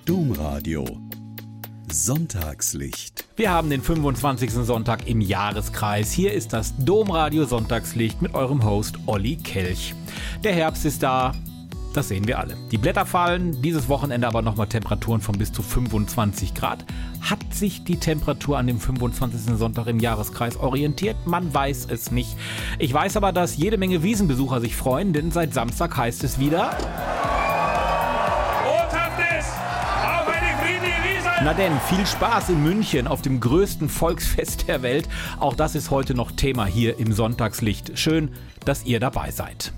Domradio Sonntagslicht. Wir haben den 25. Sonntag im Jahreskreis. Hier ist das Domradio Sonntagslicht mit eurem Host Olli Kelch. Der Herbst ist da, das sehen wir alle. Die Blätter fallen, dieses Wochenende aber nochmal Temperaturen von bis zu 25 Grad. Hat sich die Temperatur an dem 25. Sonntag im Jahreskreis orientiert? Man weiß es nicht. Ich weiß aber, dass jede Menge Wiesenbesucher sich freuen, denn seit Samstag heißt es wieder... Na denn, viel Spaß in München auf dem größten Volksfest der Welt. Auch das ist heute noch Thema hier im Sonntagslicht. Schön, dass ihr dabei seid.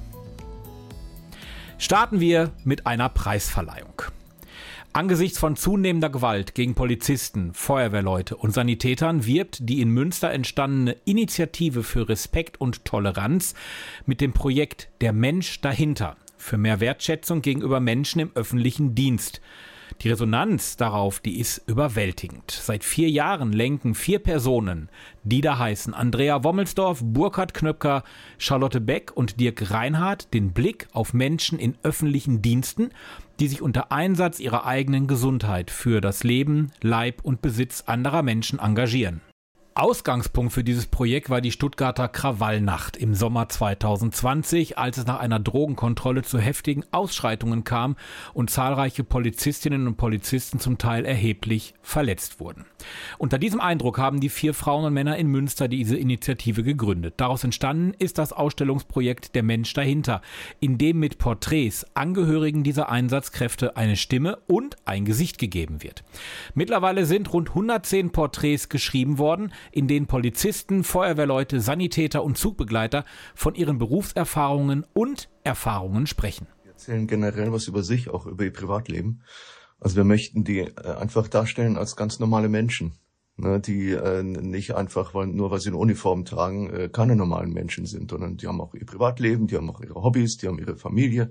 Starten wir mit einer Preisverleihung. Angesichts von zunehmender Gewalt gegen Polizisten, Feuerwehrleute und Sanitätern wirbt die in Münster entstandene Initiative für Respekt und Toleranz mit dem Projekt Der Mensch dahinter für mehr Wertschätzung gegenüber Menschen im öffentlichen Dienst. Die Resonanz darauf, die ist überwältigend. Seit 4 Jahren lenken 4 Personen, die da heißen Andrea Wommelsdorf, Burkhard Knöpker, Charlotte Beck und Dirk Reinhardt, den Blick auf Menschen in öffentlichen Diensten, die sich unter Einsatz ihrer eigenen Gesundheit für das Leben, Leib und Besitz anderer Menschen engagieren. Ausgangspunkt für dieses Projekt war die Stuttgarter Krawallnacht im Sommer 2020, als es nach einer Drogenkontrolle zu heftigen Ausschreitungen kam und zahlreiche Polizistinnen und Polizisten zum Teil erheblich verletzt wurden. Unter diesem Eindruck haben die 4 Frauen und Männer in Münster diese Initiative gegründet. Daraus entstanden ist das Ausstellungsprojekt Der Mensch dahinter, in dem mit Porträts Angehörigen dieser Einsatzkräfte eine Stimme und ein Gesicht gegeben wird. Mittlerweile sind rund 110 Porträts geschrieben worden, in denen Polizisten, Feuerwehrleute, Sanitäter und Zugbegleiter von ihren Berufserfahrungen und Erfahrungen sprechen. Wir erzählen generell was über sich, auch über ihr Privatleben. Also wir möchten die einfach darstellen als ganz normale Menschen, ne, die nicht einfach, nur weil sie eine Uniform tragen, keine normalen Menschen sind, sondern die haben auch ihr Privatleben, die haben auch ihre Hobbys, die haben ihre Familie.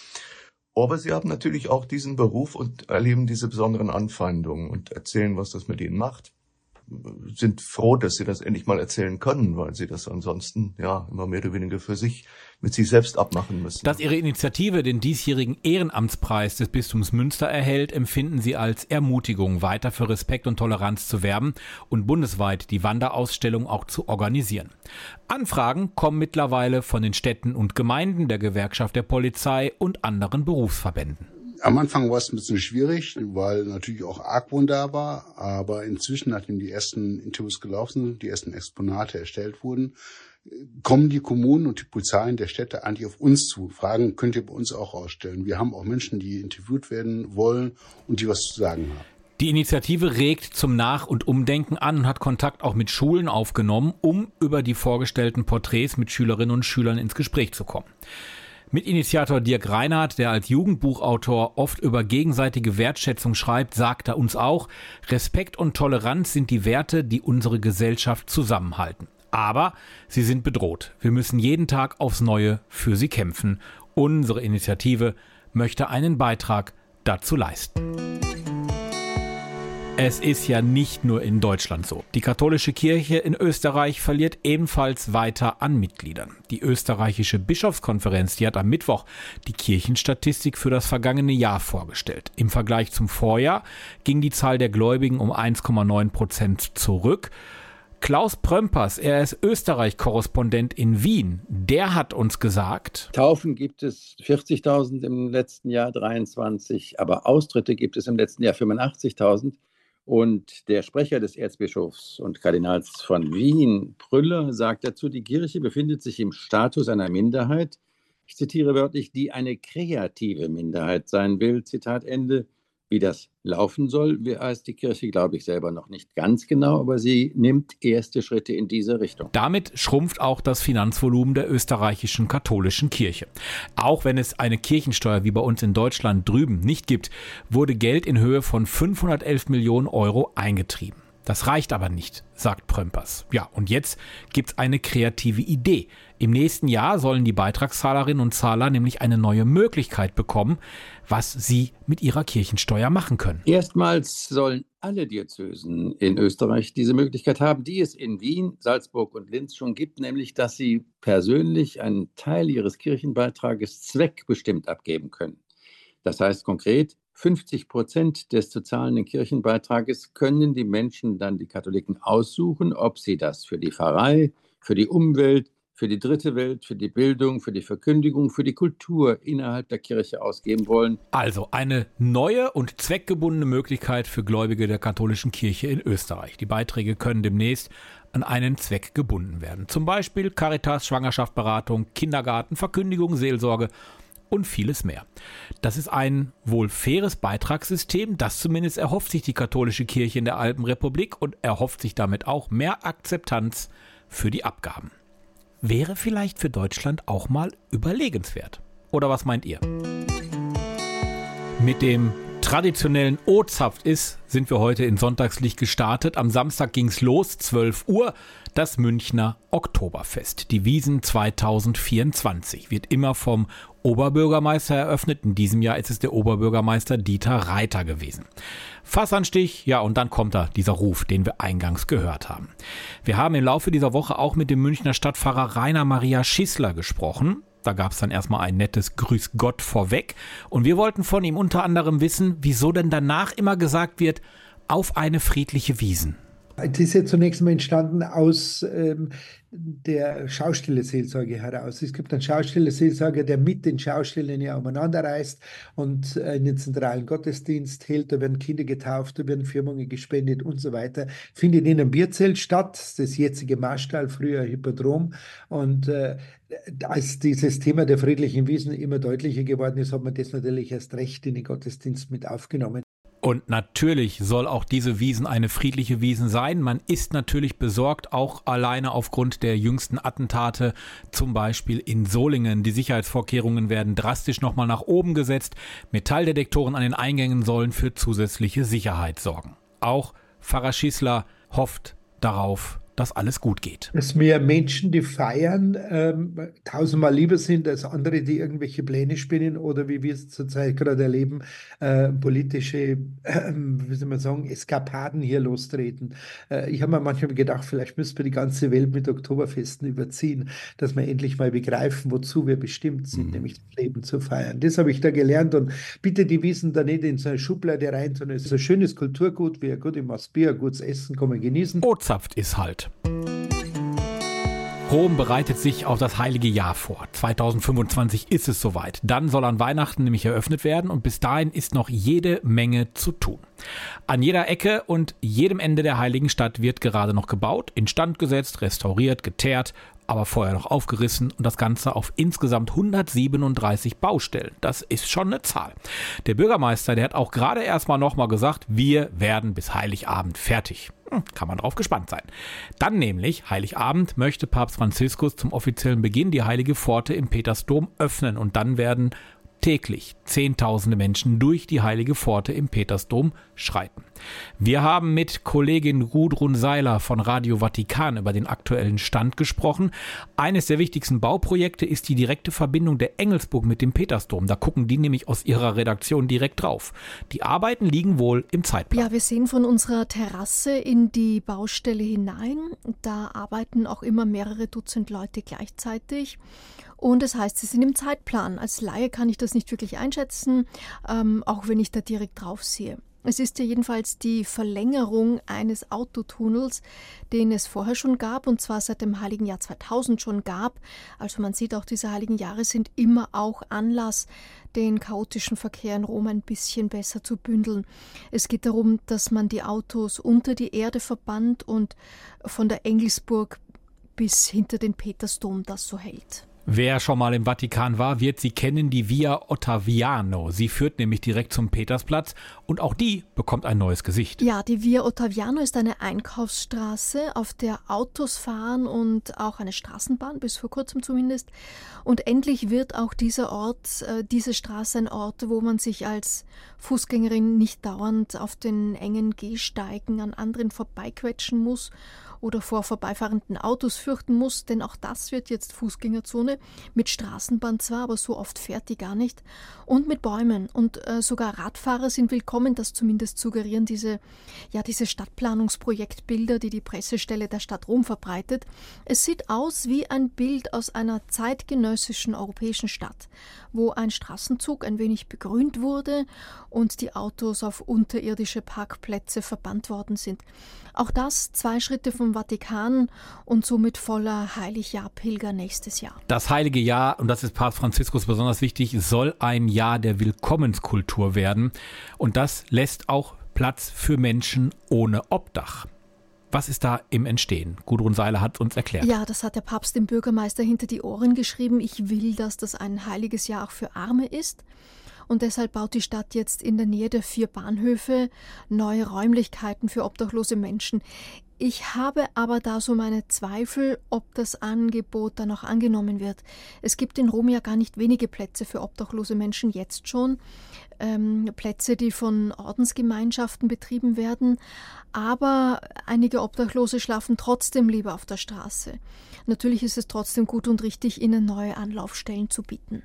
Aber sie haben natürlich auch diesen Beruf und erleben diese besonderen Anfeindungen und erzählen, was das mit ihnen macht. Sind froh, dass sie das endlich mal erzählen können, weil sie das ansonsten immer mehr oder weniger für sich mit sich selbst abmachen müssen. Dass ihre Initiative den diesjährigen Ehrenamtspreis des Bistums Münster erhält, empfinden sie als Ermutigung, weiter für Respekt und Toleranz zu werben und bundesweit die Wanderausstellung auch zu organisieren. Anfragen kommen mittlerweile von den Städten und Gemeinden, der Gewerkschaft der Polizei und anderen Berufsverbänden. Am Anfang war es ein bisschen schwierig, weil natürlich auch Argwohn da war, aber inzwischen, nachdem die ersten Interviews gelaufen sind, die ersten Exponate erstellt wurden, kommen die Kommunen und die Polizeien der Städte eigentlich auf uns zu, fragen, könnt ihr bei uns auch ausstellen. Wir haben auch Menschen, die interviewt werden wollen und die was zu sagen haben. Die Initiative regt zum Nach- und Umdenken an und hat Kontakt auch mit Schulen aufgenommen, um über die vorgestellten Porträts mit Schülerinnen und Schülern ins Gespräch zu kommen. Mitinitiator Dirk Reinhardt, der als Jugendbuchautor oft über gegenseitige Wertschätzung schreibt, sagt uns auch, Respekt und Toleranz sind die Werte, die unsere Gesellschaft zusammenhalten. Aber sie sind bedroht. Wir müssen jeden Tag aufs Neue für sie kämpfen. Unsere Initiative möchte einen Beitrag dazu leisten. Es ist ja nicht nur in Deutschland so. Die katholische Kirche in Österreich verliert ebenfalls weiter an Mitgliedern. Die österreichische Bischofskonferenz, die hat am Mittwoch die Kirchenstatistik für das vergangene Jahr vorgestellt. Im Vergleich zum Vorjahr ging die Zahl der Gläubigen um 1,9% zurück. Klaus Prömpers, er ist Österreich-Korrespondent in Wien, der hat uns gesagt: Taufen gibt es 40.000 im letzten Jahr, 23, aber Austritte gibt es im letzten Jahr 85.000. Und der Sprecher des Erzbischofs und Kardinals von Wien, Prülle, sagt dazu, die Kirche befindet sich im Status einer Minderheit, ich zitiere wörtlich, die eine kreative Minderheit sein will, Zitat Ende. Wie das laufen soll, weiß die Kirche, glaube ich, selber noch nicht ganz genau, aber sie nimmt erste Schritte in diese Richtung. Damit schrumpft auch das Finanzvolumen der österreichischen katholischen Kirche. Auch wenn es eine Kirchensteuer wie bei uns in Deutschland drüben nicht gibt, wurde Geld in Höhe von 511 Millionen Euro eingetrieben. Das reicht aber nicht, sagt Prömpers. Ja, und jetzt gibt's eine kreative Idee. Im nächsten Jahr sollen die Beitragszahlerinnen und Zahler nämlich eine neue Möglichkeit bekommen, was sie mit ihrer Kirchensteuer machen können. Erstmals sollen alle Diözesen in Österreich diese Möglichkeit haben, die es in Wien, Salzburg und Linz schon gibt, nämlich dass sie persönlich einen Teil ihres Kirchenbeitrages zweckbestimmt abgeben können. Das heißt konkret, 50% des zu zahlenden Kirchenbeitrages können die Menschen dann, die Katholiken, aussuchen, ob sie das für die Pfarrei, für die Umwelt, für die dritte Welt, für die Bildung, für die Verkündigung, für die Kultur innerhalb der Kirche ausgeben wollen. Also eine neue und zweckgebundene Möglichkeit für Gläubige der katholischen Kirche in Österreich. Die Beiträge können demnächst an einen Zweck gebunden werden. Zum Beispiel Caritas, Schwangerschaftsberatung, Kindergarten, Verkündigung, Seelsorge und vieles mehr. Das ist ein wohl faires Beitragssystem, das zumindest erhofft sich die katholische Kirche in der Alpenrepublik und erhofft sich damit auch mehr Akzeptanz für die Abgaben. Wäre vielleicht für Deutschland auch mal überlegenswert. Oder was meint ihr? Mit dem traditionellen O-Zapft sind wir heute in Sonntagslicht gestartet. Am Samstag ging's los, 12 Uhr, das Münchner Oktoberfest. Die Wiesn 2024 wird immer vom Oberbürgermeister eröffnet. In diesem Jahr ist es der Oberbürgermeister Dieter Reiter gewesen. Fassanstich, ja, und dann kommt da dieser Ruf, den wir eingangs gehört haben. Wir haben im Laufe dieser Woche auch mit dem Münchner Stadtpfarrer Rainer Maria Schissler gesprochen. Da gab es dann erstmal ein nettes Grüß Gott vorweg. Und wir wollten von ihm unter anderem wissen, wieso denn danach immer gesagt wird, auf eine friedliche Wiesn. Das ist ja zunächst mal entstanden aus der Schaustellerseelsorge heraus. Es gibt einen Schaustellerseelsorger, der mit den Schaustellern ja umeinander reist und einen zentralen Gottesdienst hält. Da werden Kinder getauft, da werden Firmungen gespendet und so weiter. Findet in einem Bierzelt statt, das jetzige Marstall, früher Hippodrom. Und als dieses Thema der friedlichen Wiesn immer deutlicher geworden ist, hat man das natürlich erst recht in den Gottesdienst mit aufgenommen. Und natürlich soll auch diese Wiesn eine friedliche Wiesn sein. Man ist natürlich besorgt, auch alleine aufgrund der jüngsten Attentate, zum Beispiel in Solingen. Die Sicherheitsvorkehrungen werden drastisch nochmal nach oben gesetzt. Metalldetektoren an den Eingängen sollen für zusätzliche Sicherheit sorgen. Auch Pfarrer Schissler hofft darauf, dass alles gut geht. Dass mehr Menschen, die feiern, tausendmal lieber sind als andere, die irgendwelche Pläne spinnen oder wie wir es zurzeit gerade erleben, politische, wie soll man sagen, Eskapaden hier lostreten. Ich habe mir manchmal gedacht, vielleicht müssten wir die ganze Welt mit Oktoberfesten überziehen, dass wir endlich mal begreifen, wozu wir bestimmt sind, nämlich das Leben zu feiern. Das habe ich da gelernt und bitte die Wiesn da nicht in so eine Schublade rein, sondern es ist ein schönes Kulturgut, wie ein gutes Maßbier, ein gutes Essen, kann man genießen. O-Zapft ist halt. Rom bereitet sich auf das heilige Jahr vor. 2025 ist es soweit. Dann soll an Weihnachten nämlich eröffnet werden und bis dahin ist noch jede Menge zu tun. An jeder Ecke und jedem Ende der heiligen Stadt wird gerade noch gebaut, instand gesetzt, restauriert, geteert, aber vorher noch aufgerissen und das Ganze auf insgesamt 137 Baustellen. Das ist schon eine Zahl. Der Bürgermeister, der hat auch gerade erstmal nochmal gesagt, wir werden bis Heiligabend fertig. Kann man drauf gespannt sein. Dann nämlich, Heiligabend, möchte Papst Franziskus zum offiziellen Beginn die Heilige Pforte im Petersdom öffnen und dann werden täglich Zehntausende Menschen durch die Heilige Pforte im Petersdom schreiten. Wir haben mit Kollegin Gudrun Seiler von Radio Vatikan über den aktuellen Stand gesprochen. Eines der wichtigsten Bauprojekte ist die direkte Verbindung der Engelsburg mit dem Petersdom. Da gucken die nämlich aus ihrer Redaktion direkt drauf. Die Arbeiten liegen wohl im Zeitplan. Ja, wir sehen von unserer Terrasse in die Baustelle hinein. Da arbeiten auch immer mehrere Dutzend Leute gleichzeitig. Und das heißt, sie sind im Zeitplan. Als Laie kann ich das nicht wirklich einschätzen, auch wenn ich da direkt drauf sehe. Es ist ja jedenfalls die Verlängerung eines Autotunnels, den es vorher schon gab, und zwar seit dem Heiligen Jahr 2000 schon gab. Also man sieht auch, diese Heiligen Jahre sind immer auch Anlass, den chaotischen Verkehr in Rom ein bisschen besser zu bündeln. Es geht darum, dass man die Autos unter die Erde verbannt und von der Engelsburg bis hinter den Petersdom das so hält. Wer schon mal im Vatikan war, wird sie kennen, die Via Ottaviano. Sie führt nämlich direkt zum Petersplatz und auch die bekommt ein neues Gesicht. Ja, die Via Ottaviano ist eine Einkaufsstraße, auf der Autos fahren und auch eine Straßenbahn, bis vor kurzem zumindest. Und endlich wird auch dieser Ort, diese Straße ein Ort, wo man sich als Fußgängerin nicht dauernd auf den engen Gehsteigen an anderen vorbeiquetschen muss oder vor vorbeifahrenden Autos fürchten muss, denn auch das wird jetzt Fußgängerzone, mit Straßenbahn zwar, aber so oft fährt die gar nicht, und mit Bäumen. Und sogar Radfahrer sind willkommen, das zumindest suggerieren diese Stadtplanungsprojektbilder, die die Pressestelle der Stadt Rom verbreitet. Es sieht aus wie ein Bild aus einer zeitgenössischen europäischen Stadt, wo ein Straßenzug ein wenig begrünt wurde und die Autos auf unterirdische Parkplätze verbannt worden sind. Auch das 2 Schritte vom Vatikan und somit voller Heiligjahr-Pilger nächstes Jahr. Das Heilige Jahr, und das ist Papst Franziskus besonders wichtig, soll ein Jahr der Willkommenskultur werden. Und das lässt auch Platz für Menschen ohne Obdach. Was ist da im Entstehen? Gudrun Seiler hat uns erklärt. Ja, das hat der Papst dem Bürgermeister hinter die Ohren geschrieben. Ich will, dass das ein heiliges Jahr auch für Arme ist. Und deshalb baut die Stadt jetzt in der Nähe der 4 Bahnhöfe neue Räumlichkeiten für obdachlose Menschen. Ich habe aber da so meine Zweifel, ob das Angebot dann auch angenommen wird. Es gibt in Rom ja gar nicht wenige Plätze für obdachlose Menschen, jetzt schon. Plätze, die von Ordensgemeinschaften betrieben werden. Aber einige Obdachlose schlafen trotzdem lieber auf der Straße. Natürlich ist es trotzdem gut und richtig, ihnen neue Anlaufstellen zu bieten.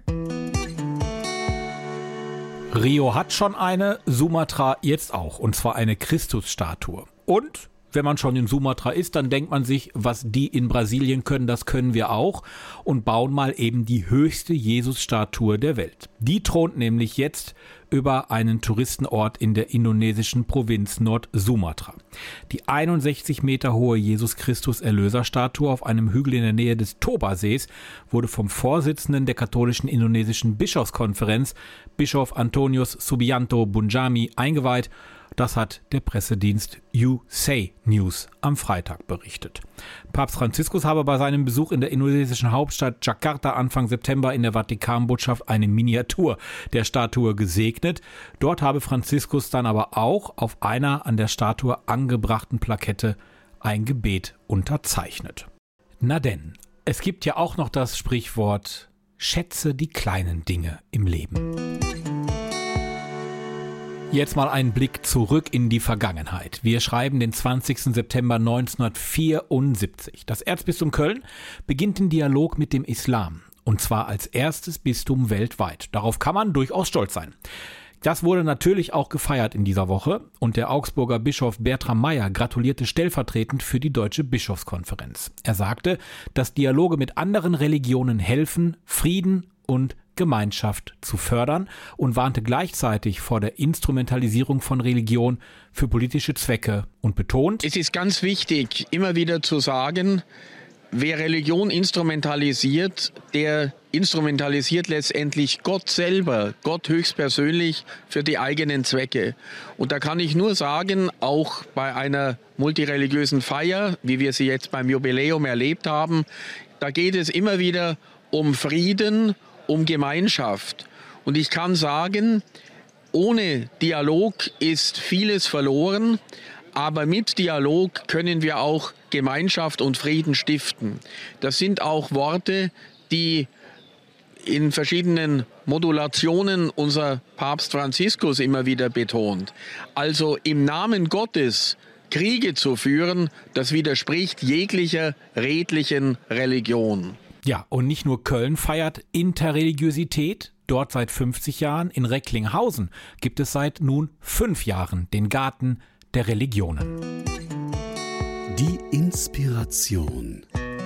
Rio hat schon eine, Sumatra jetzt auch, und zwar eine Christusstatue. Und wenn man schon in Sumatra ist, dann denkt man sich, was die in Brasilien können, das können wir auch, und bauen mal eben die höchste Jesusstatue der Welt. Die thront nämlich jetzt über einen Touristenort in der indonesischen Provinz Nord-Sumatra. Die 61 Meter hohe Jesus-Christus-Erlöser-Statue auf einem Hügel in der Nähe des Toba-Sees wurde vom Vorsitzenden der katholischen indonesischen Bischofskonferenz, Bischof Antonius Subianto Bunjami, eingeweiht. Das hat der Pressedienst USA News am Freitag berichtet. Papst Franziskus habe bei seinem Besuch in der indonesischen Hauptstadt Jakarta Anfang September in der Vatikanbotschaft eine Miniatur der Statue gesegnet. Dort habe Franziskus dann aber auch auf einer an der Statue angebrachten Plakette ein Gebet unterzeichnet. Na denn, es gibt ja auch noch das Sprichwort: Schätze die kleinen Dinge im Leben. Jetzt mal einen Blick zurück in die Vergangenheit. Wir schreiben den 20. September 1974. Das Erzbistum Köln beginnt den Dialog mit dem Islam. Und zwar als erstes Bistum weltweit. Darauf kann man durchaus stolz sein. Das wurde natürlich auch gefeiert in dieser Woche. Und der Augsburger Bischof Bertram Meyer gratulierte stellvertretend für die Deutsche Bischofskonferenz. Er sagte, dass Dialoge mit anderen Religionen helfen, Frieden und Gemeinschaft zu fördern, und warnte gleichzeitig vor der Instrumentalisierung von Religion für politische Zwecke und betont: Es ist ganz wichtig, immer wieder zu sagen, wer Religion instrumentalisiert, der instrumentalisiert letztendlich Gott selber, Gott höchstpersönlich für die eigenen Zwecke. Und da kann ich nur sagen, auch bei einer multireligiösen Feier, wie wir sie jetzt beim Jubiläum erlebt haben, da geht es immer wieder um Frieden, um Gemeinschaft. Und ich kann sagen, ohne Dialog ist vieles verloren, aber mit Dialog können wir auch Gemeinschaft und Frieden stiften. Das sind auch Worte, die in verschiedenen Modulationen unser Papst Franziskus immer wieder betont. Also im Namen Gottes Kriege zu führen, das widerspricht jeglicher redlichen Religion. Ja, und nicht nur Köln feiert Interreligiosität, dort seit 50 Jahren. In Recklinghausen gibt es seit nun 5 Jahren den Garten der Religionen. Die Inspiration.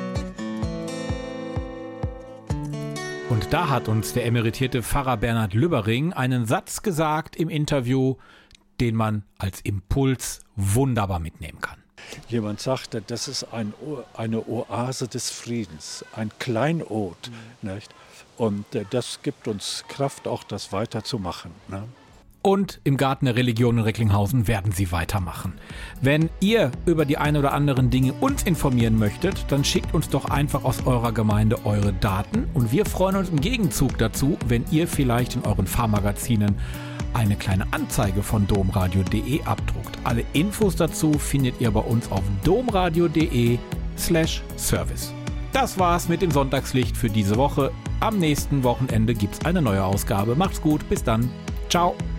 Und da hat uns der emeritierte Pfarrer Bernhard Lübbering einen Satz gesagt im Interview, den man als Impuls wunderbar mitnehmen kann. Jemand sagte, das ist eine Oase des Friedens, ein Kleinod. Nicht? Und das gibt uns Kraft, auch das weiterzumachen. Ne? Und im Garten der Religion in Recklinghausen werden sie weitermachen. Wenn ihr über die ein oder anderen Dinge uns informieren möchtet, dann schickt uns doch einfach aus eurer Gemeinde eure Daten. Und wir freuen uns im Gegenzug dazu, wenn ihr vielleicht in euren Pfarrmagazinen eine kleine Anzeige von domradio.de abdruckt. Alle Infos dazu findet ihr bei uns auf domradio.de/service. Das war's mit dem Sonntagslicht für diese Woche. Am nächsten Wochenende gibt's eine neue Ausgabe. Macht's gut, bis dann. Ciao.